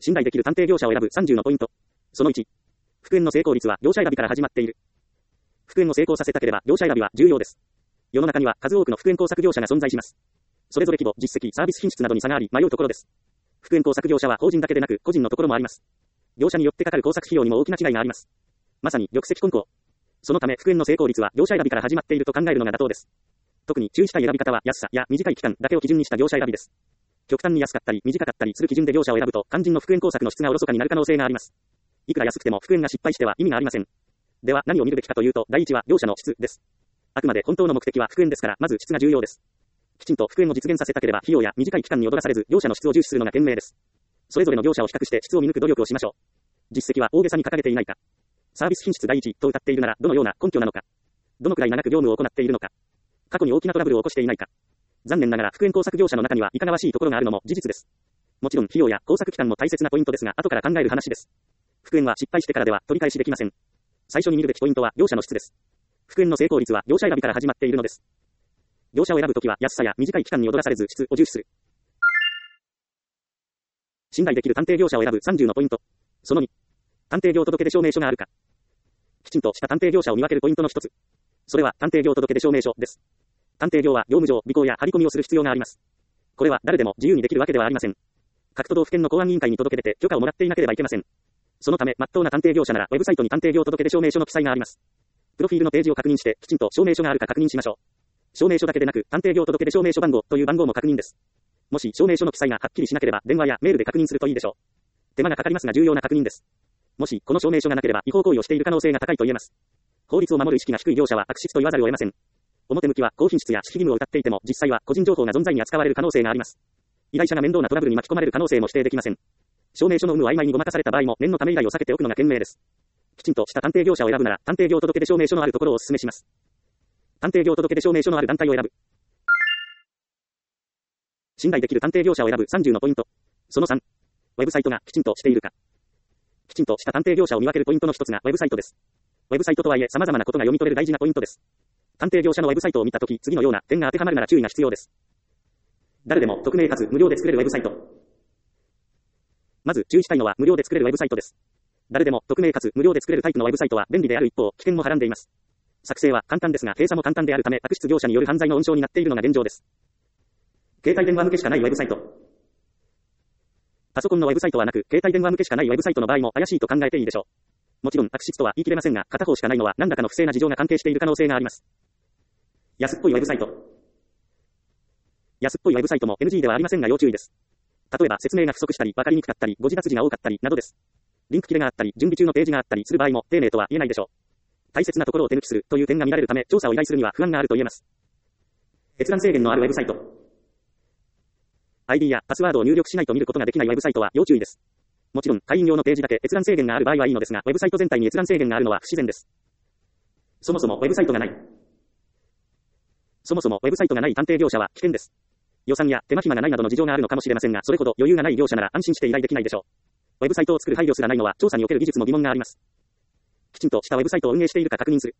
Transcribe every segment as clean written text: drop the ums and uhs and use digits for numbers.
信頼できる探偵業者を選ぶ30のポイント。その1。復縁の成功率は業者選びから始まっている。復縁を成功させたければ業者選びは重要です。世の中には数多くの復縁工作業者が存在します。それぞれ規模、実績、サービス品質などに差があり迷うところです。復縁工作業者は法人だけでなく個人のところもあります。業者によってかかる工作費用にも大きな違いがあります。まさに玉石混交。そのため復縁の成功率は業者選びから始まっていると考えるのが妥当です。特に注意したい選び方は安さや短い期間だけを基準にした業者選びです。極端に安かったり短かったりする基準で業者を選ぶと肝心の復縁工作の質がおろそかになる可能性があります。いくら安くても復縁が失敗しては意味がありません。では何を見るべきかというと、第一は業者の質です。あくまで本当の目的は復縁ですから、まず質が重要です。きちんと復縁を実現させたければ費用や短い期間に踊らされず業者の質を重視するのが賢明です。それぞれの業者を比較して質を見抜く努力をしましょう。実績は大げさに書かれていないか。サービス品質第一と謳っているならどのような根拠なのか。どのくらい長く業務を行っているのか。過去に大きなトラブルを起こしていないか。残念ながら復縁工作業者の中にはいかがわしいところがあるのも事実です。もちろん費用や工作期間も大切なポイントですが後から考える話です。復縁は失敗してからでは取り返しできません。最初に見るべきポイントは業者の質です。復縁の成功率は業者選びから始まっているのです。業者を選ぶときは安さや短い期間に踊らされず質を重視する。信頼できる探偵業者を選ぶ30のポイント。その2。探偵業届出証明書があるか。きちんとした探偵業者を見分けるポイントの一つ。それは探偵業届出証明書です。探偵業は業務上尾行や張り込みをする必要があります。これは誰でも自由にできるわけではありません。各都道府県の公安委員会に届け出て許可をもらっていなければいけません。そのため、真っ当な探偵業者ならウェブサイトに探偵業届出証明書の記載があります。プロフィールのページを確認して、きちんと証明書があるか確認しましょう。証明書だけでなく、探偵業届出証明書番号という番号も確認です。もし証明書の記載がはっきりしなければ、電話やメールで確認するといいでしょう。手間がかかりますが重要な確認です。もし、この証明書がなければ違法行為をしている可能性が高いと言えます。法律を守る意識が低い業者は悪質と言わざるを得ません。表向きは高品質や守秘義務を謳っていても、実際は個人情報が存在に扱われる可能性があります。依頼者が面倒なトラブルに巻き込まれる可能性も否定できません。証明書の有無を曖昧にごまかされた場合も念のため依頼を避けておくのが賢明です。きちんとした探偵業者を選ぶなら、探偵業届出証明書のあるところをお勧めします。探偵業届出証明書のある団体を選ぶ。信頼できる探偵業者を選ぶ30のポイント。その3。ウェブサイトがきちんとしているか。きちんとした探偵業者を見分けるポイントの一つがウェブサイトです。ウェブサイトとはいえ様々なことが読み取れる大事なポイントです。探偵業者のウェブサイトを見たとき、次のような点が当てはまるなら注意が必要です。誰でも匿名かつ無料で作れるウェブサイト。まず注意したいのは無料で作れるウェブサイトです。誰でも匿名かつ無料で作れるタイプのウェブサイトは便利である一方、危険もはらんでいます。作成は簡単ですが閉鎖も簡単であるため悪質業者による犯罪の温床になっているのが現状です。携帯電話向けしかないウェブサイト。パソコンのウェブサイトはなく、携帯電話向けしかないウェブサイトの場合も怪しいと考えていいでしょう。もちろん悪質とは言い切れませんが、片方しかないのは何らかの不正な事情が関係している可能性があります。安っぽいウェブサイト。安っぽいウェブサイトも NG ではありませんが要注意です。例えば説明が不足したり、分かりにくかったり、誤字脱字が多かったりなどです。リンク切れがあったり、準備中のページがあったりする場合も丁寧とは言えないでしょう。大切なところを手抜きするという点が見られるため、調査を依頼するには不安があると言えます。閲覧制限のあるウェブサイト。ID やパスワードを入力しないと見ることができないウェブサイトは要注意です。もちろん、会員用のページだけ閲覧制限がある場合はいいのですが、ウェブサイト全体に閲覧制限があるのは不自然です。そもそもウェブサイトがない探偵業者は危険です。予算や手間暇がないなどの事情があるのかもしれませんが、それほど余裕がない業者なら安心して依頼できないでしょう。ウェブサイトを作る配慮すらないのは調査における技術の疑問があります。きちんとしたウェブサイトを運営しているか確認する。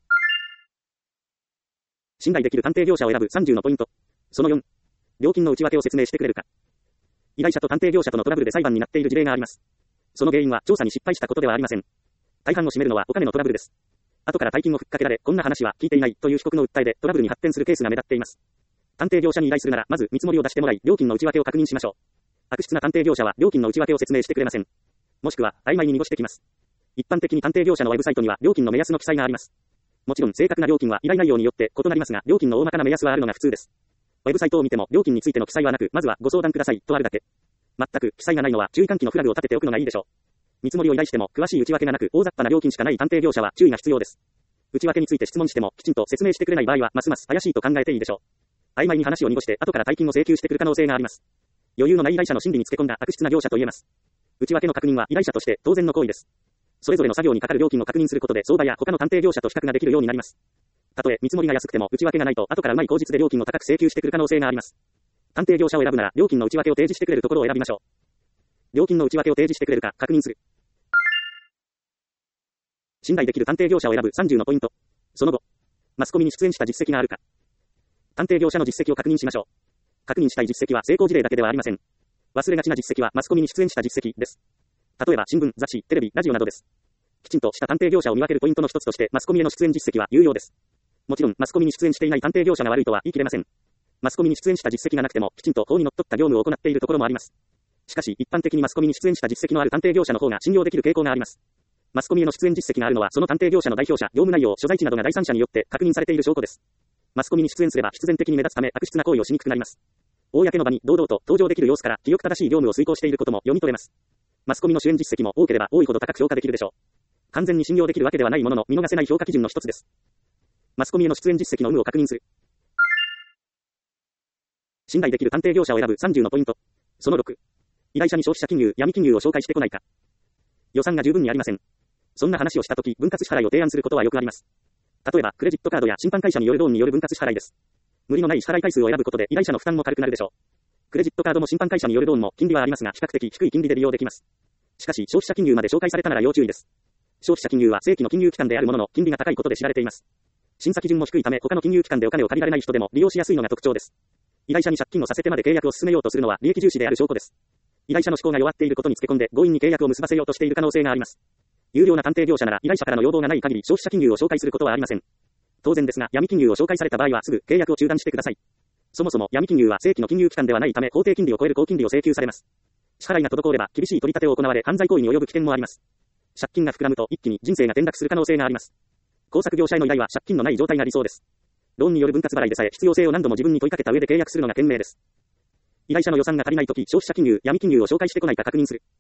信頼できる探偵業者を選ぶ30のポイント。その4。料金の内訳を説明してくれるか。依頼者と探偵業者とのトラブルで裁判になっている事例があります。その原因は調査に失敗したことではありません。大半を占めるのはお金のトラブルです。後から大金をふっかけられ、こんな話は聞いていないという被告の訴えでトラブルに発展するケースが目立っています。探偵業者に依頼するなら、まず見積もりを出してもらい、料金の内訳を確認しましょう。悪質な探偵業者は料金の内訳を説明してくれません。もしくは、曖昧に濁してきます。一般的に探偵業者のウェブサイトには料金の目安の記載があります。もちろん正確な料金は依頼内容によって異なりますが、料金の大まかな目安はあるのが普通です。ウェブサイトを見ても料金についての記載はなく、まずはご相談くださいとあるだけ。全く記載がないのは注意喚起のフラグを立てておくのがいいでしょう。見積もりを依頼しても詳しい内訳がなく、大雑把な料金しかない探偵業者は注意が必要です。内訳について質問してもきちんと説明してくれない場合はますます怪しいと考えていいでしょう。曖昧に話を濁して後から大金を請求してくる可能性があります。余裕のない依頼者の心理につけ込んだ悪質な業者と言えます。内訳の確認は依頼者として当然の行為です。それぞれの作業にかかる料金を確認することで相場や他の探偵業者と比較ができるようになります。たとえ見積もりが安くても内訳がないと後からうまい口実で料金を高く請求してくる可能性があります。探偵業者を選ぶなら料金の内訳を提示してくれるところを選びましょう。料金の内訳を提示してくれるか確認する。信頼できる探偵業者を選ぶ30のポイント。その後、マスコミに出演した実績があるか。探偵業者の実績を確認しましょう。確認したい実績は成功事例だけではありません。 忘れがちな実績はマスコミに出演した実績です。例えば新聞、雑誌、テレビ、ラジオなどです。きちんとした探偵業者を見分けるポイントの一つとしてマスコミへの出演実績は有用です。もちろんマスコミに出演していない探偵業者が悪いとは言い切れません。マスコミに出演した実績がなくてもきちんと法にのっとった業務を行っているところもあります。しかし一般的にマスコミに出演した実績のある探偵業者の方が信用できる傾向があります。マスコミへの出演実績があるのはその探偵業者の代表者、業務内容、所在地などが第三者によって確認されている証拠です。マスコミに出演すれば必然的に目立つため悪質な行為をしにくくなります。公の場に堂々と登場できる様子から清く正しい業務を遂行していることも読み取れます。マスコミの主演実績も多ければ多いほど高く評価できるでしょう。完全に信用できるわけではないものの見逃せない評価基準の一つです。マスコミへの出演実績の有無を確認する。信頼できる探偵業者を選ぶ30のポイント。その6。依頼者に消費者金融、闇金融を紹介してこないか。予算が十分にありません。そんな話をしたとき、分割支払いを提案することはよくあります。例えば、クレジットカードや審判会社によるローンによる分割支払いです。無理のない支払い回数を選ぶことで依頼者の負担も軽くなるでしょう。クレジットカードも審判会社によるローンも金利はありますが比較的低い金利で利用できます。しかし消費者金融まで紹介されたなら要注意です。消費者金融は正規の金融機関であるものの金利が高いことで知られています。審査基準も低いため他の金融機関でお金を借りられない人でも利用しやすいのが特徴です。依頼者に借金をさせてまで契約を進めようとするのは利益重視である証拠です。依頼者の思考が弱っていることにつけ込んで強引に契約を結ばせようとしている可能性があります。有料な探偵業者なら依頼者からの要望がない限り消費者金融を紹介することはありません。当然ですが闇金融を紹介された場合はすぐ契約を中断してください。そもそも闇金融は正規の金融機関ではないため法定金利を超える高金利を請求されます。支払いが滞れば厳しい取り立てを行われ犯罪行為に及ぶ危険もあります。借金が膨らむと一気に人生が転落する可能性があります。工作業者への依頼は借金のない状態が理想です。ローンによる分割払いでさえ必要性を何度も自分に問いかけた上で契約するのが賢明です。依頼者の予算が足りないとき消費者金融、闇金融を紹介してこないか確認する。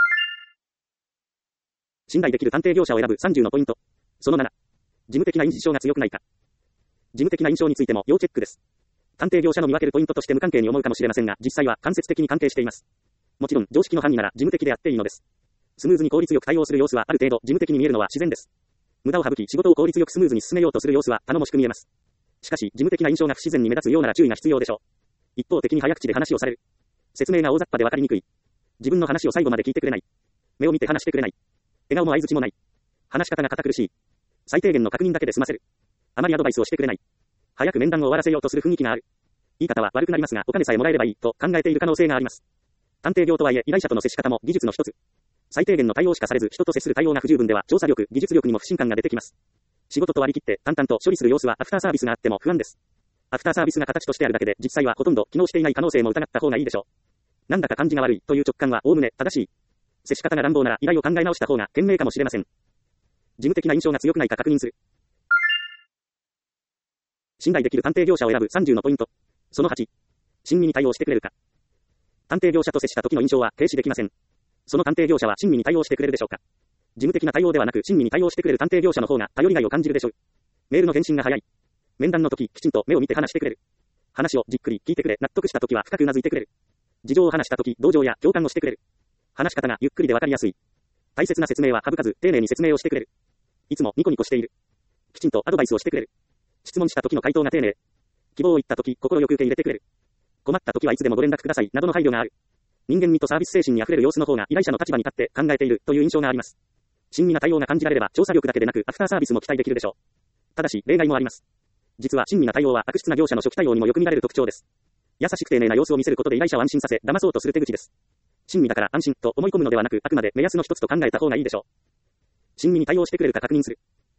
信頼できる探偵業者を選ぶ30のポイント。その7。事務的な印象が強くないか。事務的な印象についても要チェックです。探偵業者の見分けるポイントとして無関係に思うかもしれませんが、実際は間接的に関係しています。もちろん常識の範囲なら事務的であっていいのです。スムーズに効率よく対応する様子はある程度事務的に見えるのは自然です。無駄を省き仕事を効率よくスムーズに進めようとする様子は頼もしく見えます。しかし事務的な印象が不自然に目立つようなら注意が必要でしょう。一方的に早口で話をされる。説明が大雑把で分かりにくい。自分の話を最後まで聞いてくれない。目を見て話してくれない。笑顔も相槌もない。話し方が堅苦しい。最低限の確認だけで済ませる。あまりアドバイスをしてくれない。早く面談を終わらせようとする雰囲気がある。言い方は悪くなりますがお金さえもらえればいいと考えている可能性があります。探偵業とはいえ依頼者との接し方も技術の一つ。最低限の対応しかされず人と接する対応が不十分では調査力、技術力にも不信感が出てきます。仕事と割り切って淡々と処理する様子はアフターサービスがあっても不安です。アフターサービスが形としてあるだけで実際はほとんど機能していない可能性も疑った方がいいでしょう。なんだか感じが悪いという直感はおおむね正しい。接し方が乱暴なら依頼を考え直した方が賢明かもしれません。事務的な印象が強くないか確認する。信頼できる探偵業者を選ぶ30のポイント。その8。親身に対応してくれるか。探偵業者と接した時の印象は軽視できません。その探偵業者は親身に対応してくれるでしょうか。事務的な対応ではなく親身に対応してくれる探偵業者の方が頼りがいを感じるでしょう。メールの返信が早い。面談の時きちんと目を見て話してくれる。話をじっくり聞いてくれ、納得した時は深くうなずいてくれる。事情を話した時同情や共感をしてくれる。話し方がゆっくりでわかりやすい。大切な説明は省かず丁寧に説明をしてくれる。いつもニコニコしている。きちんとアドバイスをしてくれる。質問した時の回答が丁寧。希望を言った時心よく受け入れてくれる。困った時はいつでもご連絡くださいなどの配慮がある。人間味とサービス精神に溢れる様子の方が依頼者の立場に立って考えているという印象があります。親身な対応が感じられれば調査力だけでなくアフターサービスも期待できるでしょう。ただし例外もあります。実は親身な対応は悪質な業者の初期対応にもよく見られる特徴です。優しく丁寧な様子を見せることで依頼者を安心させ騙そうとする手口です。親身だから安心と思い込むのではなくあくまで目安の一つと考えた方がいいでしょう。親身に対応してくれるか確認する。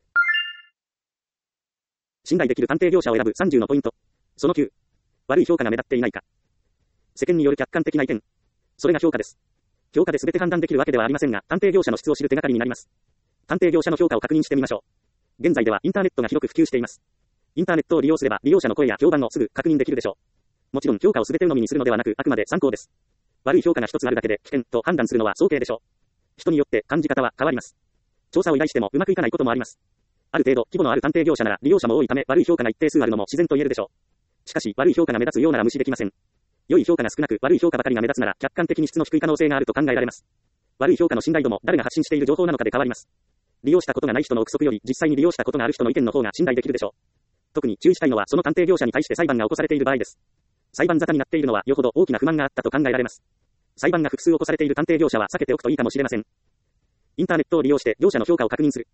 信頼できる探偵業者を選ぶ30のポイント。その9。悪い評価が目立っていないか。世間による客観的な意見。それが評価です。評価で全て判断できるわけではありませんが、探偵業者の質を知る手がかりになります。探偵業者の評価を確認してみましょう。現在ではインターネットが広く普及しています。インターネットを利用すれば利用者の声や評判をすぐ確認できるでしょう。もちろん評価を全て鵜呑みにするのではなくあくまで参考です。悪い評価が一つあるだけで危険と判断するのは早計でしょう。人によって感じ方は変わります。調査を依頼してもうまくいかないこともあります。ある程度規模のある探偵業者なら利用者も多いため悪い評価が一定数あるのも自然と言えるでしょう。しかし悪い評価が目立つようなら無視できません。良い評価が少なく悪い評価ばかりが目立つなら客観的に質の低い可能性があると考えられます。悪い評価の信頼度も誰が発信している情報なのかで変わります。利用したことがない人の憶測より実際に利用したことがある人の意見の方が信頼できるでしょう。特に注意したいのはその探偵業者に対して裁判が起こされている場合です。裁判沙汰になっているのはよほど大きな不満があったと考えられます。裁判が複数起こされている探偵業者は避けておくといいかもしれません。インターネットを利用して業者の評価を確認する。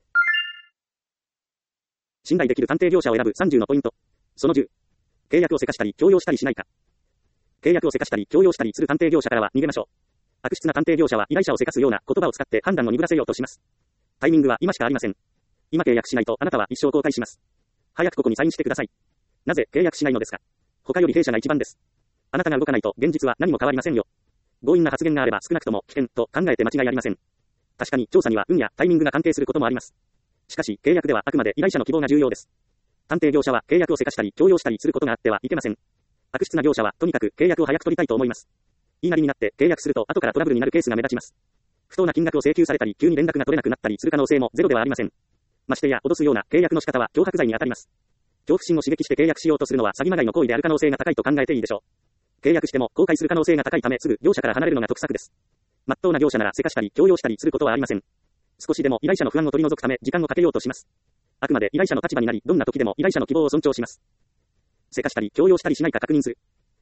信頼できる探偵業者を選ぶ30のポイント。その10。契約をせかしたり強要したりしないか。 契約をせかしたり強要したりする探偵業者からは逃げましょう。悪質な探偵業者は依頼者をせかすような言葉を使って判断を鈍らせようとします。タイミングは今しかありません。今契約しないとあなたは一生後悔します。早くここにサインしてください。なぜ契約しないのですか？他より弊社が一番です。あなたが動かないと現実は何も変わりませんよ。強引な発言があれば少なくとも危険と考えて間違いありません。確かに調査には運やタイミングが関係することもあります。しかし契約ではあくまで依頼者の希望が重要です。探偵業者は契約をせかしたり強要したりすることがあってはいけません。悪質な業者はとにかく契約を早く取りたいと思います。言いなりになって契約すると後からトラブルになるケースが目立ちます。不当な金額を請求されたり急に連絡が取れなくなったりする可能性もゼロではありません。ましてや脅すような契約の仕方は脅迫罪に当たります。恐怖心を刺激して契約しようとするのは詐欺まがいの行為である可能性が高いと考えていいでしょう。契約しても後悔する可能性が高いためすぐ業者から離れるのが得策です。真っ当な業者ならせかしたり強要したりすることはありません。少しでも依頼者の不安を取り除くため時間をかけようとします。あくまで依頼者の立場になりどんな時でも依頼者の希望を尊重します。せかしたり強要したりしないか確認する。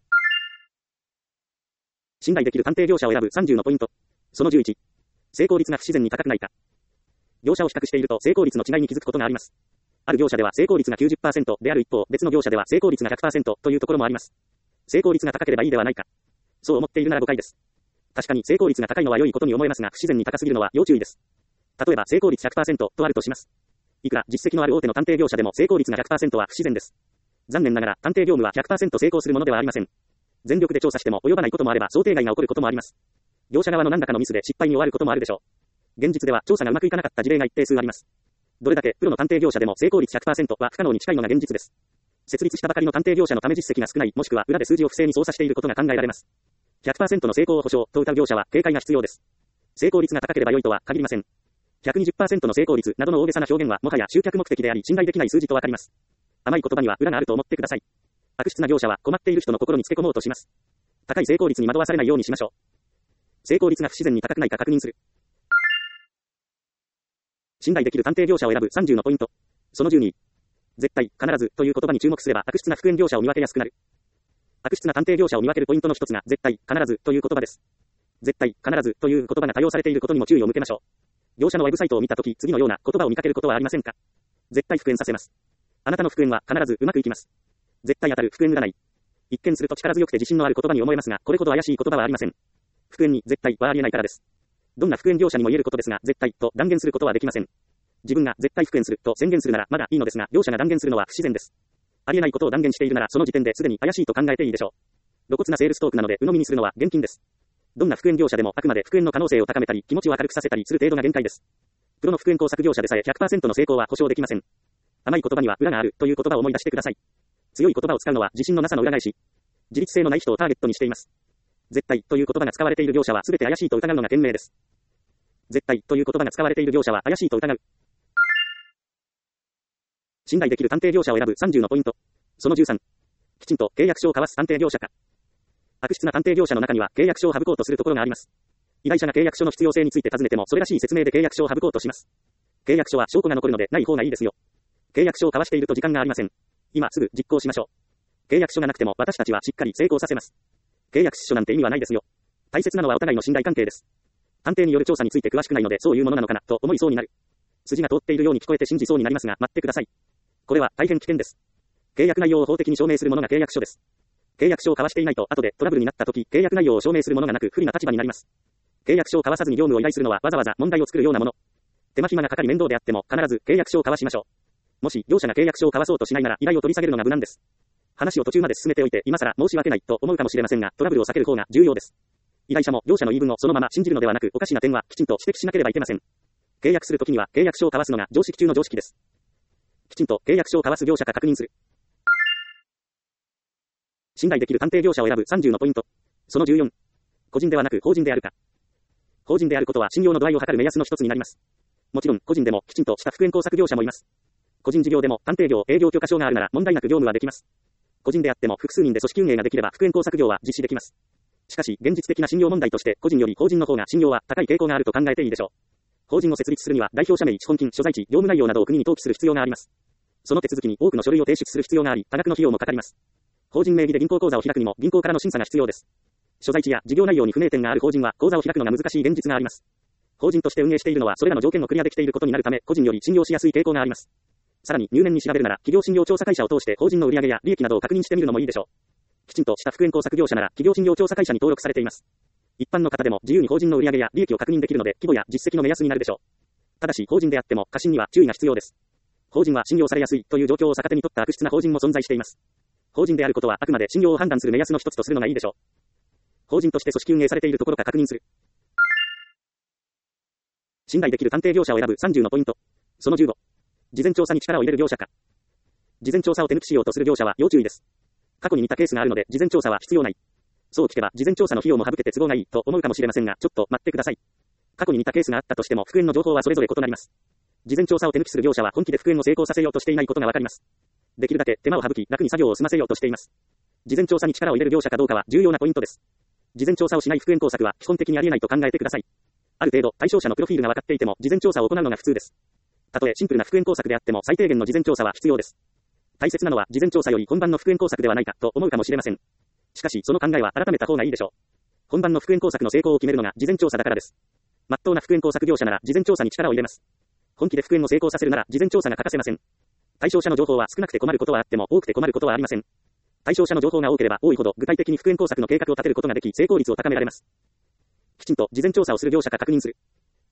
信頼できる探偵業者を選ぶ30のポイント。その11。成功率が不自然に高くないか。業者を比較していると成功率の違いに気づくことがあります。ある業者では成功率が 90% である一方、別の業者では成功率が 100% というところもあります。成功率が高ければいいではないか。そう思っているなら誤解です。確かに成功率が高いのは良いことに思えますが、不自然に高すぎるのは要注意です。例えば成功率 100% とあるとします。いくら実績のある大手の探偵業者でも成功率が 100% は不自然です。残念ながら探偵業務は 100% 成功するものではありません。全力で調査しても及ばないこともあれば想定外が起こることもあります。業者側の何らかのミスで失敗に終わることもあるでしょう。現実では調査がうまくいかなかった事例が一定数あります。どれだけプロの探偵業者でも成功率 100% は不可能に近いのが現実です。設立したばかりの探偵業者のため実績が少ない、もしくは裏で数字を不正に操作していることが考えられます。100% の成功を保証と謳う業者は警戒が必要です。成功率が高ければ良いとは限りません。120% の成功率などの大げさな表現はもはや集客目的であり信頼できない数字とわかります。甘い言葉には裏があると思ってください。悪質な業者は困っている人の心につけ込もうとします。高い成功率に惑わされないようにしましょう。成功率が不自然に高くないか確認する。信頼できる探偵業者を選ぶ30のポイント。その12。絶対、必ずという言葉に注目すれば悪質な復縁業者を見分けやすくなる。悪質な探偵業者を見分けるポイントの一つが絶対、必ずという言葉です。絶対、必ずという言葉が多用されていることにも注意を向けましょう。業者のウェブサイトを見たとき、次のような言葉を見かけることはありませんか？絶対復縁させます。あなたの復縁は必ずうまくいきます。絶対当たる復縁占い。一見すると力強くて自信のある言葉に思えますが、これほど怪しい言葉はありません。復縁に絶対はありえないからです。どんな復縁業者にも言えることですが、絶対と断言することはできません。自分が絶対復縁すると宣言するならまだいいのですが、業者が断言するのは不自然です。ありえないことを断言しているならその時点ですでに怪しいと考えていいでしょう。露骨なセールストークなので鵜呑みにするのは厳禁です。どんな復縁業者でもあくまで復縁の可能性を高めたり気持ちを明るくさせたりする程度が限界です。プロの復縁工作業者でさえ 100% の成功は保証できません。甘い言葉には裏があるという言葉を思い出してください。強い言葉を使うのは自信のなさの裏返し。自立性のない人をターゲットにしています。絶対という言葉が使われている業者は全て怪しいと疑うのが賢明です。絶対という言葉が使われている業者は怪しいと疑う。信頼できる探偵業者を選ぶ30のポイント。その13。きちんと契約書を交わす探偵業者か。悪質な探偵業者の中には契約書を省こうとするところがあります。依頼者が契約書の必要性について尋ねてもそれらしい説明で契約書を省こうとします。契約書は証拠が残るのでない方がいいですよ。契約書を交わしていると時間がありません。今すぐ実行しましょう。契約書がなくても私たちはしっかり成功させます。契約書なんて意味はないですよ。大切なのはお互いの信頼関係です。探偵による調査について詳しくないのでそういうものなのかなと思いそうになる。筋が通っているように聞こえて信じそうになりますが待ってください。これは大変危険です。契約内容を法的に証明するものが契約書です。契約書を交わしていないと後でトラブルになった時契約内容を証明するものがなく不利な立場になります。契約書を交わさずに業務を依頼するのはわざわざ問題を作るようなもの。手間暇がかかり面倒であっても必ず契約書を交わしましょう。もし業者が契約書を交わそうとしないなら依頼を取り下げるのが無難です。話を途中まで進めておいて今更申し訳ないと思うかもしれませんがトラブルを避ける方が重要です。依頼者も業者の言い分をそのまま信じるのではなくおかしな点はきちんと指摘しなければいけません。契約するときには契約書を交わすのが常識中の常識です。きちんと契約書を交わす業者か確認する。信頼できる探偵業者を選ぶ30のポイント。その14。個人ではなく法人であるか。法人であることは信用の度合いを測る目安の一つになります。もちろん個人でもきちんとした復縁工作業者もいます。個人事業でも探偵業、営業許可証があるなら問題なく業務はできます。個人であっても複数人で組織運営ができれば復縁工作業は実施できます。しかし現実的な信用問題として個人より法人の方が信用は高い傾向があると考えていいでしょう。法人を設立するには代表者名、資本金、所在地、業務内容などを国に登記する必要があります。その手続きに多くの書類を提出する必要があり、多額の費用もかかります。法人名義で銀行口座を開くにも銀行からの審査が必要です。所在地や事業内容に不明点がある法人は口座を開くのが難しい現実があります。法人として運営しているのはそれらの条件をクリアできていることになるため個人より信用しやすい傾向があります。さらに入念に調べるなら企業信用調査会社を通して法人の売上や利益などを確認してみるのもいいでしょう。 きちんとした復縁工作業者なら企業信用調査会社に登録されています。一般の方でも自由に法人の売上や利益を確認できるので、規模や実績の目安になるでしょう。ただし、法人であっても過信には注意が必要です。法人は信用されやすいという状況を逆手に取った悪質な法人も存在しています。法人であることはあくまで信用を判断する目安の一つとするのがいいでしょう。法人として組織運営されているところか確認する。信頼できる探偵業者を選ぶ30のポイント。その15。事前調査に力を入れる業者か。事前調査を手抜きしようとする業者は要注意です。過去に似たケースがあるので事前調査は必要ない。そう聞けば事前調査の費用も省けて都合がいいと思うかもしれませんが、ちょっと待ってください。過去に似たケースがあったとしても復縁の情報はそれぞれ異なります。事前調査を手抜きする業者は本気で復縁を成功させようとしていないことがわかります。できるだけ手間を省き楽に作業を済ませようとしています。事前調査に力を入れる業者かどうかは重要なポイントです。事前調査をしない復縁工作は基本的にありえないと考えてください。ある程度対象者のプロフィールが分かっていても事前調査を行うのが普通です。たとえシンプルな復縁工作であっても最低限の事前調査は必要です。大切なのは事前調査より本番の復縁工作ではないかと思うかもしれません。しかしその考えは改めた方がいいでしょう。本番の復縁工作の成功を決めるのが事前調査だからです。真っ当な復縁工作業者なら事前調査に力を入れます。本気で復縁を成功させるなら事前調査が欠かせません。対象者の情報は少なくて困ることはあっても多くて困ることはありません。対象者の情報が多ければ多いほど具体的に復縁工作の計画を立てることができ成功率を高められます。きちんと事前調査をする業者か確認する。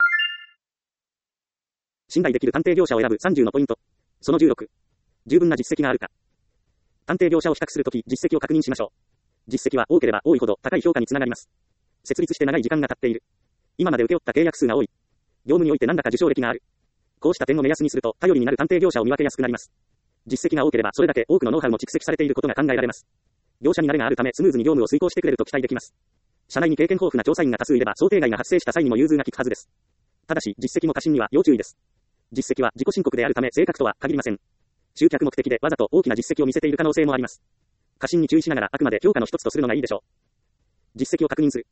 信頼できる探偵業者を選ぶ30のポイント。その16。十分な実績があるか。探偵業者を比較するとき実績を確認しましょう。実績は多ければ多いほど高い評価につながります。設立して長い時間が経っている。今まで請け負った契約数が多い。業務において何らか受賞歴がある。こうした点を目安にすると頼りになる探偵業者を見分けやすくなります。実績が多ければそれだけ多くのノウハウも蓄積されていることが考えられます。業者に慣れがあるためスムーズに業務を遂行してくれると期待できます。社内に経験豊富な調査員が多数いれば想定外が発生した際にも融通が利くはずです。ただし実績も過信には要注意です。実績は自己申告であるため正確とは限りません。集客目的でわざと大きな実績を見せている可能性もあります。過信に注意しながらあくまで評価の一つとするのがいいでしょう。実績を確認する。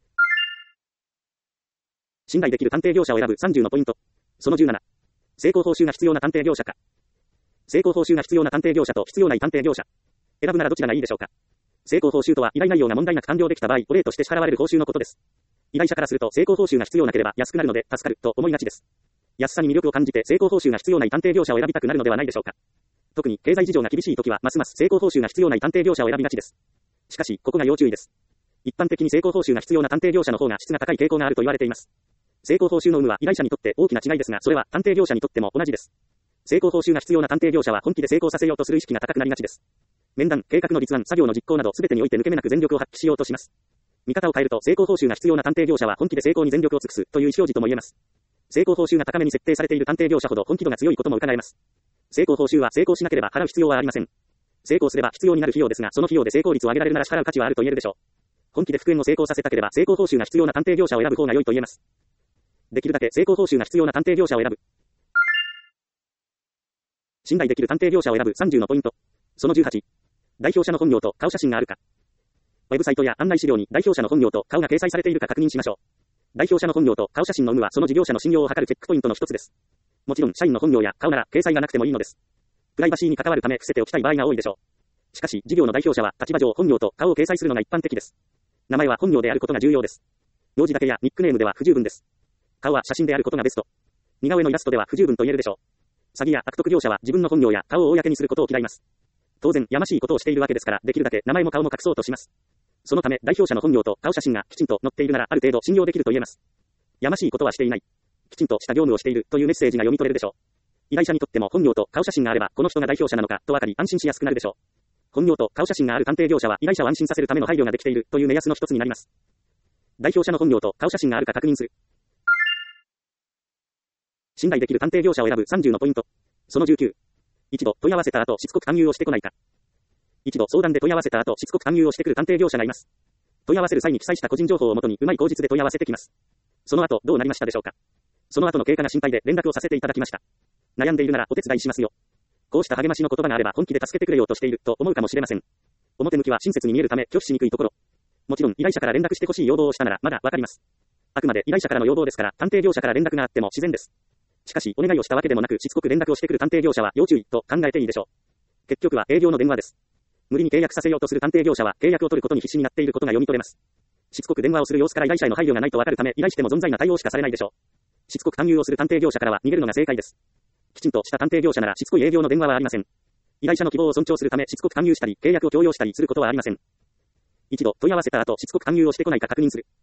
信頼できる探偵業者を選ぶ30のポイント。その17。成功報酬が必要な探偵業者か。成功報酬が必要な探偵業者と必要ない探偵業者。選ぶならどちらがいいでしょうか。成功報酬とは依頼内容が問題なく完了できた場合、お礼として支払われる報酬のことです。依頼者からすると成功報酬が必要なければ安くなるので助かると思いがちです。安さに魅力を感じて成功報酬が必要ない探偵業者を選びたくなるのではないでしょうか。特に経済事情が厳しいときはますます成功報酬が必要ない探偵業者を選びがちです。しかし、ここが要注意です。一般的に成功報酬が必要な探偵業者の方が質が高い傾向があると言われています。成功報酬の有無は依頼者にとって大きな違いですが、それは探偵業者にとっても同じです。成功報酬が必要な探偵業者は本気で成功させようとする意識が高くなりがちです。面談、計画の立案、作業の実行など全てにおいて抜け目なく全力を発揮しようとします。見方を変えると成功報酬が必要な探偵業者は本気で成功に全力を尽くすという意思表示とも言えます。成功報酬が高めに設定されている探偵業者ほど本気度が強いことも伺えます。成功報酬は成功しなければ払う必要はありません。成功すれば必要になる費用ですが、その費用で成功率を上げられるなら支払う価値はあると言えるでしょう。本気で復縁を成功させたければ成功報酬が必要な探偵業者を選ぶ方が良いと言えます。できるだけ成功報酬が必要な探偵業者を選ぶ。信頼できる探偵業者を選ぶ30のポイント。その18。代表者の本名と顔写真があるか。ウェブサイトや案内資料に代表者の本名と顔が掲載されているか確認しましょう。代表者の本名と顔写真の有無はその事業者の信用を図るチェックポイントの一つです。もちろん社員の本名や顔なら掲載がなくてもいいのです。プライバシーに関わるため伏せておきたい場合が多いでしょう。しかし事業の代表者は立場上本名と顔を掲載するのが一般的です。名前は本名であることが重要です。名字だけやニックネームでは不十分です。顔は写真であることがベスト。似顔絵のイラストでは不十分と言えるでしょう。詐欺や悪徳業者は自分の本名や顔を公にすることを嫌います。当然やましいことをしているわけですからできるだけ名前も顔も隠そうとします。そのため代表者の本名と顔写真がきちんと載っているならある程度信用できると言えます。やましいことはしていない。きちんとした業務をしているというメッセージが読み取れるでしょう。依頼者にとっても本名と顔写真があればこの人が代表者なのかと分かり安心しやすくなるでしょう。本名と顔写真がある探偵業者は依頼者を安心させるための配慮ができているという目安の一つになります。代表者の本名と顔写真があるか確認する。信頼できる探偵業者を選ぶ30のポイント。その19。一度問い合わせた後しつこく勧誘をしてこないか。一度相談で問い合わせた後しつこく勧誘をしてくる探偵業者がいます。問い合わせる際に記載した個人情報をもとにうまい口実で問い合わせてきます。その後どうなりましたでしょうか。その後の経過が心配で連絡をさせていただきました。悩んでいるならお手伝いしますよ。こうした励ましの言葉があれば本気で助けてくれようとしていると思うかもしれません。表向きは親切に見えるため拒否しにくいところ。もちろん依頼者から連絡してほしい要望をしたならまだわかります。あくまで依頼者からの要望ですから探偵業者から連絡があっても自然です。しかしお願いをしたわけでもなくしつこく連絡をしてくる探偵業者は要注意と考えていいでしょう。結局は営業の電話です。無理に契約させようとする探偵業者は契約を取ることに必死になっていることが読み取れます。しつこく電話をする様子から依頼者への配慮がないとわかるため依頼しても存在な対応しかされないでしょう。しつこく勧誘をする探偵業者からは逃げるのが正解です。きちんとした探偵業者ならしつこい営業の電話はありません。依頼者の希望を尊重するためしつこく勧誘したり契約を強要したりすることはありません。 一度問い合わせた後、しつこく勧誘をしてこないか確認する。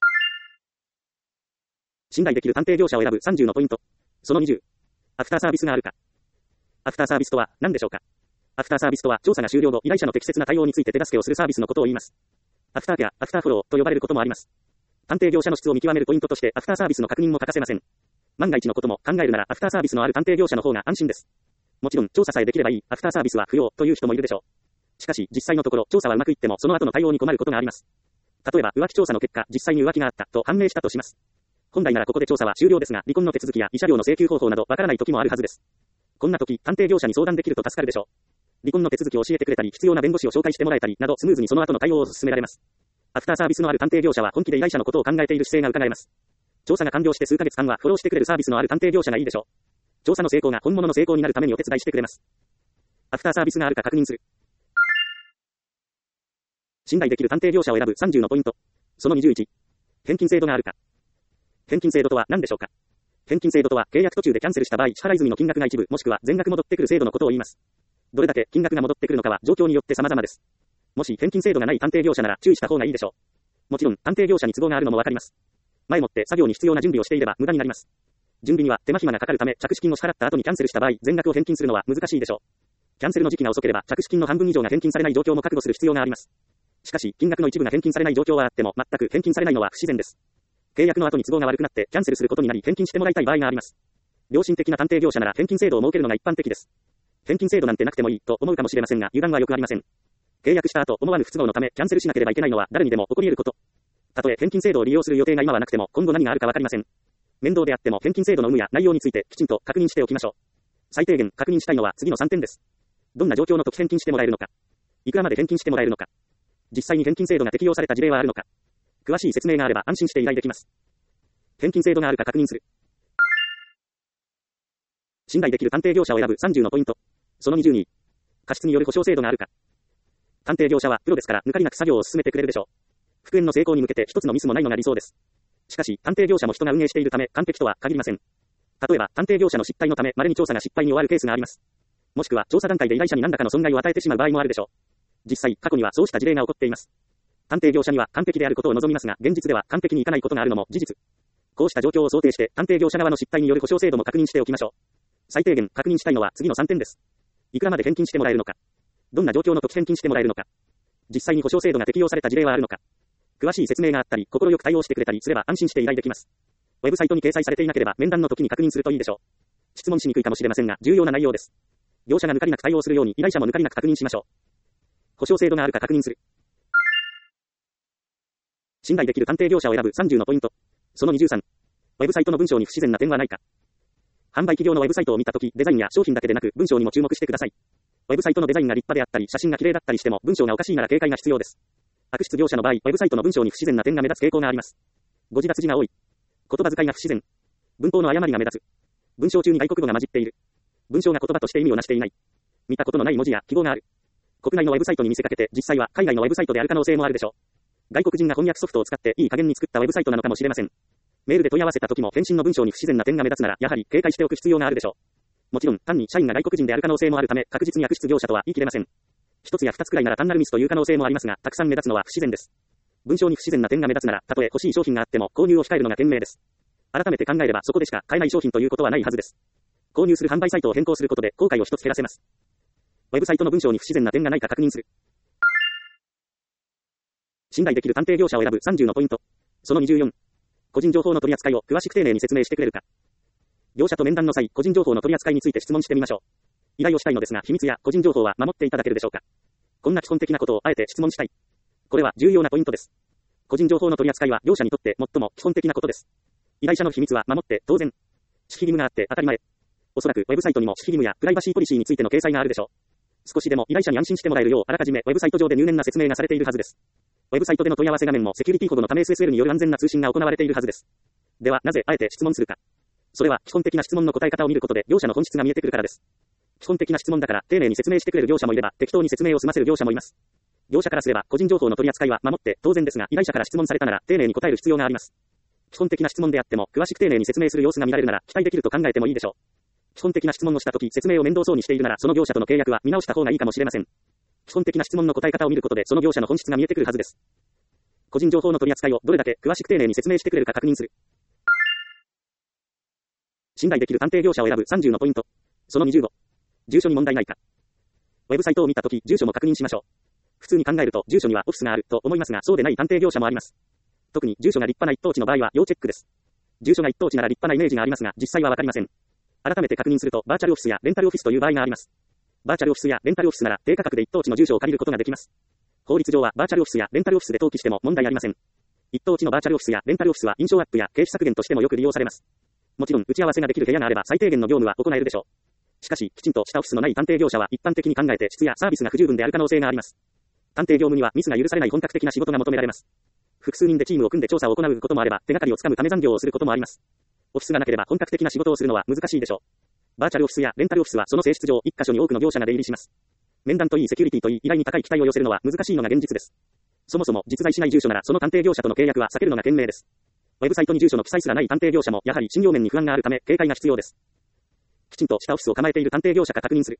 信頼できる探偵業者を選ぶ30のポイント。その20。アフターサービスがあるか。アフターサービスとは何でしょうか。アフターサービスとは調査が終了後、依頼者の適切な対応について手助けをするサービスのことを言います。アフターケア、アフターフォローと呼ばれることもあります。探偵業者の質を見極めるポイントとして、アフターサービスの確認も欠かせません。万が一のことも考えるなら、アフターサービスのある探偵業者の方が安心です。もちろん、調査さえできればいい、アフターサービスは不要という人もいるでしょう。しかし、実際のところ、調査はうまくいっても、その後の対応に困ることがあります。例えば、浮気調査の結果、実際に浮気があったと判明したとします。本来ならここで調査は終了ですが、離婚の手続きや慰謝料の請求方法などわからない時もあるはずです。こんな時、探偵業者に相談できると助かるでしょう。離婚の手続きを教えてくれたり、必要な弁護士を紹介してもらえたりなど、スムーズにその後の対応を進められます。アフターサービスのある探偵業者は本気で依頼者のことを考えている姿勢が伺えます。調査が完了して数ヶ月間はフォローしてくれるサービスのある探偵業者がいいでしょう。調査の成功が本物の成功になるためにお手伝いしてくれます。アフターサービスがあるか確認する。信頼できる探偵業者を選ぶ30のポイント。その21。返金制度があるか。返金制度とは何でしょうか。返金制度とは契約途中でキャンセルした場合、支払い済みの金額が一部もしくは全額戻ってくる制度のことを言います。どれだけ金額が戻ってくるのかは状況によって様々です。もし返金制度がない探偵業者なら注意した方がいいでしょう。もちろん探偵業者に都合があるのもわかります。前もって作業に必要な準備をしていれば無駄になります。準備には手間暇がかかるため着手金を支払った後にキャンセルした場合、全額を返金するのは難しいでしょう。キャンセルの時期が遅ければ着手金の半分以上が返金されない状況も覚悟する必要があります。しかし、金額の一部が返金されない状況はあっても、全く返金されないのは不自然です。契約の後に都合が悪くなってキャンセルすることになり返金してもらいたい場合があります。良心的な探偵業者なら返金制度を設けるのが一般的です。返金制度なんてなくてもいいと思うかもしれませんが、油断はよくありません。契約した後、思わぬ不都合のためキャンセルしなければいけないのは誰にでも起こり得ること。たとえ返金制度を利用する予定が今はなくても、今後何があるかわかりません。面倒であっても返金制度の有無や内容についてきちんと確認しておきましょう。最低限確認したいのは次の3点です。どんな状況の時返金してもらえるのか。いくらまで返金してもらえるのか。実際に返金制度が適用された事例はあるのか。詳しい説明があれば安心して依頼できます。返金制度があるか確認する。信頼できる探偵業者を選ぶ30のポイント。その22。過失による保証制度があるか。探偵業者はプロですから抜かりなく作業を進めてくれるでしょう。復縁の成功に向けて一つのミスもないのが理想です。しかし、探偵業者も人が運営しているため完璧とは限りません。例えば、探偵業者の失態のため稀に調査が失敗に終わるケースがあります。もしくは、調査段階で依頼者に何らかの損害を与えてしまう場合もあるでしょう。実際、過去にはそうした事例が起こっています。探偵業者には完璧であることを望みますが、現実では完璧にいかないことがあるのも事実。こうした状況を想定して、探偵業者側の失態による保証制度も確認しておきましょう。最低限確認したいのは次の3点です。いくらまで返金してもらえるのか。どんな状況の時返金してもらえるのか。実際に保証制度が適用された事例はあるのか。詳しい説明があったり、快く対応してくれたりすれば安心して依頼できます。ウェブサイトに掲載されていなければ面談の時に確認するといいでしょう。質問しにくいかもしれませんが、重要な内容です。業者が抜かりなく対応するように依頼者も抜かりなく確認しましょう。保証制度があるか確認する。信頼できる探偵業者を選ぶ30のポイント。その23。ウェブサイトの文章に不自然な点はないか。販売企業のウェブサイトを見たとき、デザインや商品だけでなく文章にも注目してください。ウェブサイトのデザインが立派であったり、写真が綺麗だったりしても文章がおかしいなら警戒が必要です。悪質業者の場合、ウェブサイトの文章に不自然な点が目立つ傾向があります。誤字脱字が多い。言葉遣いが不自然。文法の誤りが目立つ。文章中に外国語が混じっている。文章が言葉として意味をなしていない。見たことのない文字や記号がある。国内のウェブサイトに見せかけて、実際は海外のウェブサイトである可能性もあるでしょう。外国人が翻訳ソフトを使っていい加減に作ったウェブサイトなのかもしれません。メールで問い合わせた時も返信の文章に不自然な点が目立つなら、やはり警戒しておく必要があるでしょう。もちろん、単に社員が外国人である可能性もあるため、確実に悪質業者とは言い切れません。一つや二つくらいなら単なるミスという可能性もありますが、たくさん目立つのは不自然です。文章に不自然な点が目立つなら、たとえ欲しい商品があっても購入を控えるのが賢明です。改めて考えればそこでしか買えない商品ということはないはずです。購入する販売サイトを変更することで後悔を一つ減らせます。ウェブサイトの文章に不自然な点がないか確認する。信頼できる探偵業者を選ぶ30のポイント。その24。個人情報の取り扱いを詳しく丁寧に説明してくれるか。業者と面談の際、個人情報の取り扱いについて質問してみましょう。依頼をしたいのですが、秘密や個人情報は守っていただけるでしょうか。こんな基本的なことをあえて質問したい。これは重要なポイントです。個人情報の取り扱いは業者にとって最も基本的なことです。依頼者の秘密は守って当然。守秘義務があって当たり前。おそらくウェブサイトにも守秘義務やプライバシーポリシーについての掲載があるでしょう。少しでも依頼者に安心してもらえるようあらかじめウェブサイト上で入念な説明がされているはずです。ウェブサイトでの問い合わせ画面もセキュリティ保護のため SSL による安全な通信が行われているはずです。ではなぜあえて質問するか。それは基本的な質問の答え方を見ることで業者の本質が見えてくるからです。基本的な質問だから丁寧に説明してくれる業者もいれば適当に説明を済ませる業者もいます。業者からすれば個人情報の取り扱いは守って当然ですが、依頼者から質問されたなら丁寧に答える必要があります。基本的な質問であっても詳しく丁寧に説明する様子が見られるなら期待できると考えてもいいでしょう。基本的な質問をしたとき説明を面倒そうにしているならその業者との契約は見直した方がいいかもしれません。 基本的な質問の答え方を見ることでその業者の本質が見えてくるはずです。個人情報の取り扱いをどれだけ詳しく丁寧に説明してくれるか確認する。信頼できる探偵業者を選ぶ30のポイント。その25。住所に問題ないか。ウェブサイトを見たとき、住所も確認しましょう。普通に考えると、住所にはオフィスがあると思いますが、そうでない探偵業者もあります。特に住所が立派な一等地の場合は要チェックです。住所が一等地なら立派なイメージがありますが、実際はわかりません。改めて確認すると、バーチャルオフィスやレンタルオフィスという場合があります。バーチャルオフィスやレンタルオフィスなら低価格で一等地の住所を借りることができます。法律上はバーチャルオフィスやレンタルオフィスで登記しても問題ありません。一等地のバーチャルオフィスやレンタルオフィスは印象アップや経費削減としてもよく利用されます。もちろん打ち合わせができる部屋があれば最低限の業務は行えるでしょう。しかし、きちんとしたオフィスのない探偵業者は一般的に考えて質やサービスが不十分である可能性があります。探偵業務にはミスが許されない本格的な仕事が求められます。複数人でチームを組んで調査を行うこともあれば、手がかりをつかむため残業をすることもあります。オフィスがなければ本格的な仕事をするのは難しいでしょう。バーチャルオフィスやレンタルオフィスはその性質上、一箇所に多くの業者が出入りします。面談といいセキュリティといい依頼に高い期待を寄せるのは難しいのが現実です。そもそも実在しない住所ならその探偵業者との契約は避けるのが賢明です。ウェブサイトに住所の記載すらない探偵業者もやはり信用面に不安があるため警戒が必要です。きちんとしたオフィスを構えている探偵業者か確認する。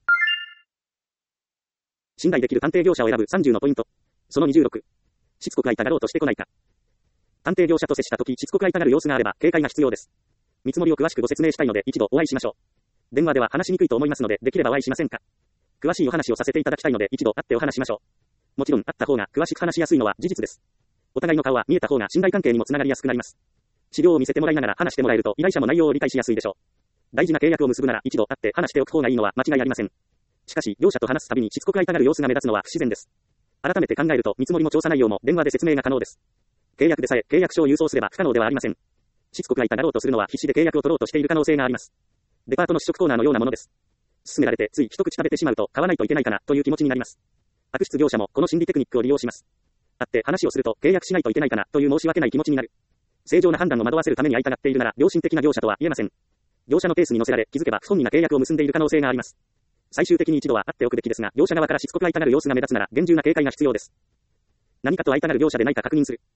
信頼できる探偵業者を選ぶ30のポイント。その26。しつこく会いたがろうとしてこないか。探偵業者と接したときしつこく会いたがる様子があれば警戒が必要です。見積もりを詳しくご説明したいので一度お会いしましょう。電話では話しにくいと思いますのでできればお会いしませんか。詳しいお話をさせていただきたいので一度会ってお話しましょう。もちろん会った方が詳しく話しやすいのは事実です。お互いの顔は見えた方が信頼関係にもつながりやすくなります。資料を見せてもらいながら話してもらえると依頼者も内容を理解しやすいでしょう。大事な契約を結ぶなら一度会って話しておく方がいいのは間違いありません。しかし業者と話すたびにしつこく会いたがる様子が目立つのは不自然です。改めて考えると見積もりも調査内容も電話で説明が可能です。契約でさえ契約書を郵送すれば不可能ではありません。しつこく会いたがろうとするのは必死で契約を取ろうとしている可能性があります。デパートの試食コーナーのようなものです。勧められてつい一口食べてしまうと買わないといけないかなという気持ちになります。悪質業者もこの心理テクニックを利用します。会って話をすると契約しないといけないかなという申し訳ない気持ちになる。正常な判断を惑わせるために会いたがっているなら良心的な業者とは言えません。業者のペースに乗せられ気づけば不本意な契約を結んでいる可能性があります。最終的に一度は会っておくべきですが業者側からしつこく会いたがる様子が目立つなら厳重な警戒が必要です。何かと会いたがる業者でないか確認する。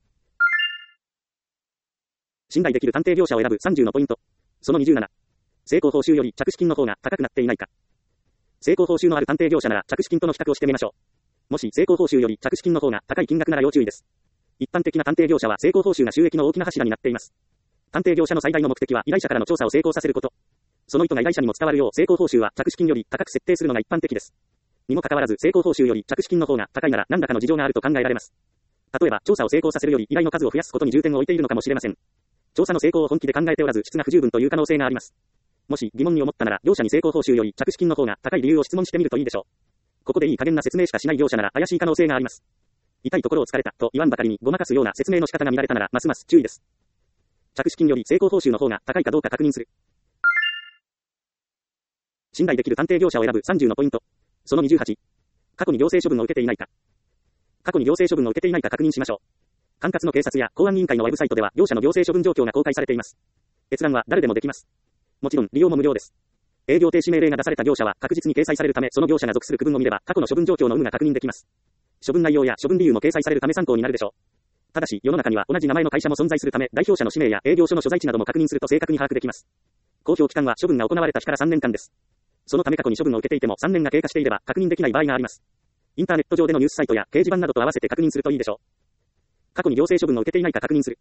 信頼できる探偵業者を選ぶ30のポイント。その27。成功報酬より着手金の方が高くなっていないか。成功報酬のある探偵業者なら着手金との比較をしてみましょう。もし成功報酬より着手金の方が高い金額なら要注意です。一般的な探偵業者は成功報酬が収益の大きな柱になっています。探偵業者の最大の目的は依頼者からの調査を成功させること。その意図が依頼者にも伝わるよう成功報酬は着手金より高く設定するのが一般的です。にもかかわらず成功報酬より着手金の方が高いなら何らかの事情があると考えられます。例えば調査を成功させるより依頼の数を増やすことに重点を置いているのかもしれません。調査の成功を本気で考えておらず質が不十分という可能性があります。もし疑問に思ったなら業者に成功報酬より着手金の方が高い理由を質問してみるといいでしょう。ここでいい加減な説明しかしない業者なら怪しい可能性があります。痛いところを突かれたと言わんばかりにごまかすような説明の仕方が見られたならますます注意です。着手金より成功報酬の方が高いかどうか確認する。信頼できる探偵業者を選ぶ30のポイント。その28。過去に行政処分を受けていないか。過去に行政処分を受けていないか確認しましょう。管轄の警察や公安委員会のウェブサイトでは業者の行政処分状況が公開されています。閲覧は誰でもできます。もちろん利用も無料です。営業停止命令が出された業者は確実に掲載されるためその業者が属する区分を見れば過去の処分状況の有無が確認できます。処分内容や処分理由も掲載されるため参考になるでしょう。ただし世の中には同じ名前の会社も存在するため代表者の氏名や営業所の所在地なども確認すると正確に把握できます。公表期間は処分が行われた日から3年間です。そのため過去に処分を受けていても3年が経過していれば確認できない場合があります。インターネット上でのニュースサイトや掲示板などと合わせて確認するといいでしょう。過去に行政処分を受けていないか確認する。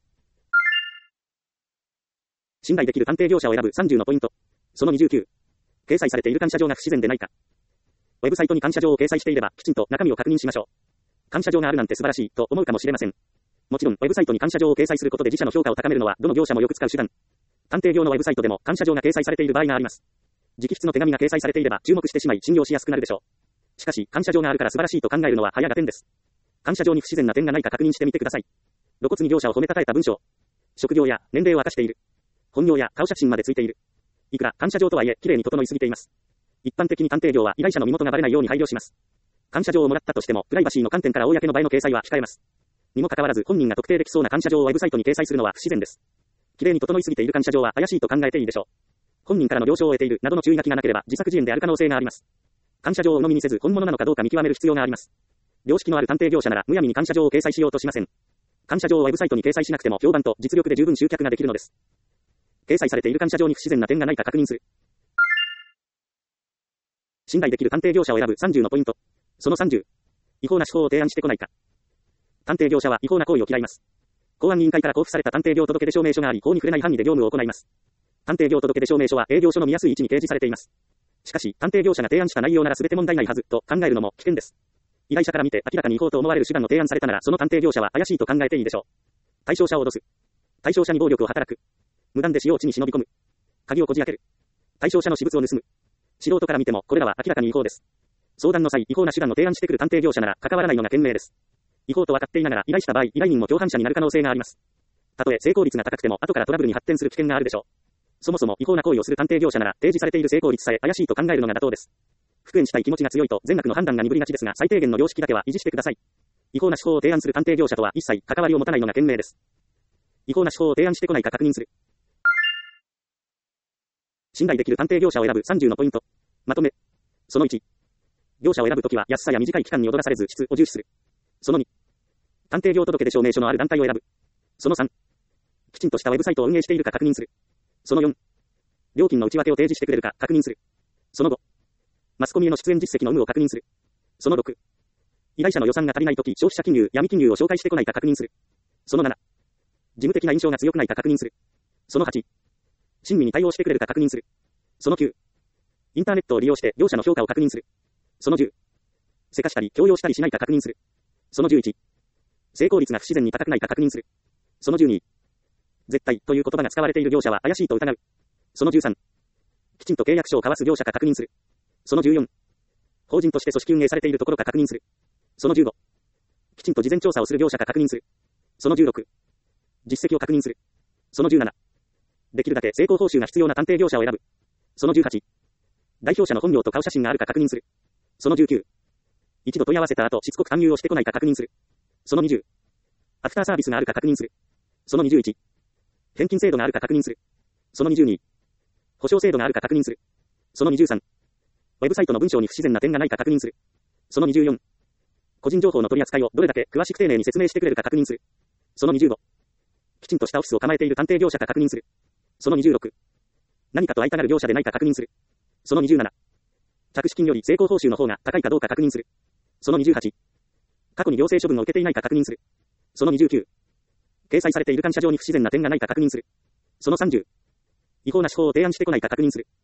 信頼できる探偵業者を選ぶ30のポイント。その29。掲載されている感謝状が不自然でないか。ウェブサイトに感謝状を掲載していればきちんと中身を確認しましょう。感謝状があるなんて素晴らしいと思うかもしれません。もちろんウェブサイトに感謝状を掲載することで自社の評価を高めるのはどの業者もよく使う手段。探偵業のウェブサイトでも感謝状が掲載されている場合があります。直筆の手紙が掲載されていれば注目してしまい信用しやすくなるでしょう。しかし感謝状があるから素晴らしいと考えるのは早が点です。感謝状に不自然な点がないか確認してみてください。露骨に業者を褒めたたえた文章。職業や年齢を明かしている。本業や顔写真までついている。いくら感謝状とはいえ綺麗に整いすぎています。一般的に探偵業は依頼者の身元がバレないように配慮します。感謝状をもらったとしてもプライバシーの観点から公の場合の掲載は控えます。にもかかわらず本人が特定できそうな感謝状をウェブサイトに掲載するのは不自然です。綺麗に整いすぎている感謝状は怪しいと考えていいでしょう。本人からの了承を得ているなどの注意書きがなければ自作自演である可能性があります。感謝状を鵜呑みにせず本物なのかどうか見極める必要があります。良識のある探偵業者ならむやみに感謝状を掲載しようとしません。感謝状をウェブサイトに掲載しなくても評判と実力で十分集客ができるのです。掲載されている感謝状に不自然な点がないか確認する。信頼できる探偵業者を選ぶ30のポイント。 その30、違法な手法を提案してこないか。探偵業者は違法な行為を嫌います。公安委員会から交付された探偵業届出証明書があり、法に触れない範囲で業務を行います。探偵業届出証明書は営業所の見やすい位置に掲示されています。しかし、探偵業者が提案した内容なら全て問題ないはず、と考えるのも危険です。依頼者から見て明らかに違法と思われる手段を提案されたなら、その探偵業者は怪しいと考えていいでしょう。対象者を脅す。対象者に暴力を働く。無断で使用地に忍び込む。鍵をこじ開ける。対象者の私物を盗む。素人から見ても、これらは明らかに違法です。相談の際、違法な手段を提案してくる探偵業者なら、関わらないのが賢明です。違法と分かっていながら依頼した場合、依頼人も共犯者になる可能性があります。たとえ成功率が高くても、後からトラブルに発展する危険があるでしょう。そもそも違法な行為をする探偵業者なら、提示されている成功率さえ怪しいと考えるのが妥当です。復縁したい気持ちが強いと、善悪の判断が鈍りがちですが、最低限の良識だけは維持してください。違法な手法を提案する探偵業者とは一切関わりを持たないのが賢明です。違法な手法を提案してこないか確認する。信頼できる探偵業者を選ぶ30のポイント。まとめ。その1。業者を選ぶときは安さや短い期間に踊らされず質を重視する。その2。探偵業届出証明書のある団体を選ぶ。その3。きちんとしたウェブサイトを運営しているか確認する。その4。料金の内訳を提示してくれるか確認する。その5。マスコミへの出演実績の有無を確認する。その6。依頼者の予算が足りないとき消費者金融、闇金融を紹介してこないか確認する。その7。事務的な印象が強くないか確認する。その8。親身に対応してくれるか確認する。その9。インターネットを利用して業者の評価を確認する。その10。せかしたり強要したりしないか確認する。その11。成功率が不自然に高くないか確認する。その12。絶対という言葉が使われている業者は怪しいと疑う。その13。きちんと契約書を交わす業者か確認する。その14。法人として組織運営されているところか確認する。その15。きちんと事前調査をする業者か確認する。その16。実績を確認する。その17。できるだけ成功報酬が必要な探偵業者を選ぶ。その18。代表者の本名と顔写真があるか確認する。その19。一度問い合わせた後しつこく勧誘をしてこないか確認する。その20。アフターサービスがあるか確認する。その21。返金制度があるか確認する。その22。保証制度があるか確認する。その23。ウェブサイトの文章に不自然な点がないか確認する。その24。個人情報の取り扱いをどれだけ詳しく丁寧に説明してくれるか確認する。その25。きちんとしたオフィスを構えている探偵業者か確認する。その26。何かと会いたがる業者でないか確認する。その27。着手金より成功報酬の方が高いかどうか確認する。その28。過去に行政処分を受けていないか確認する。その29。掲載されている感謝状に不自然な点がないか確認する。その30。違法な手法を提案してこないか確認する。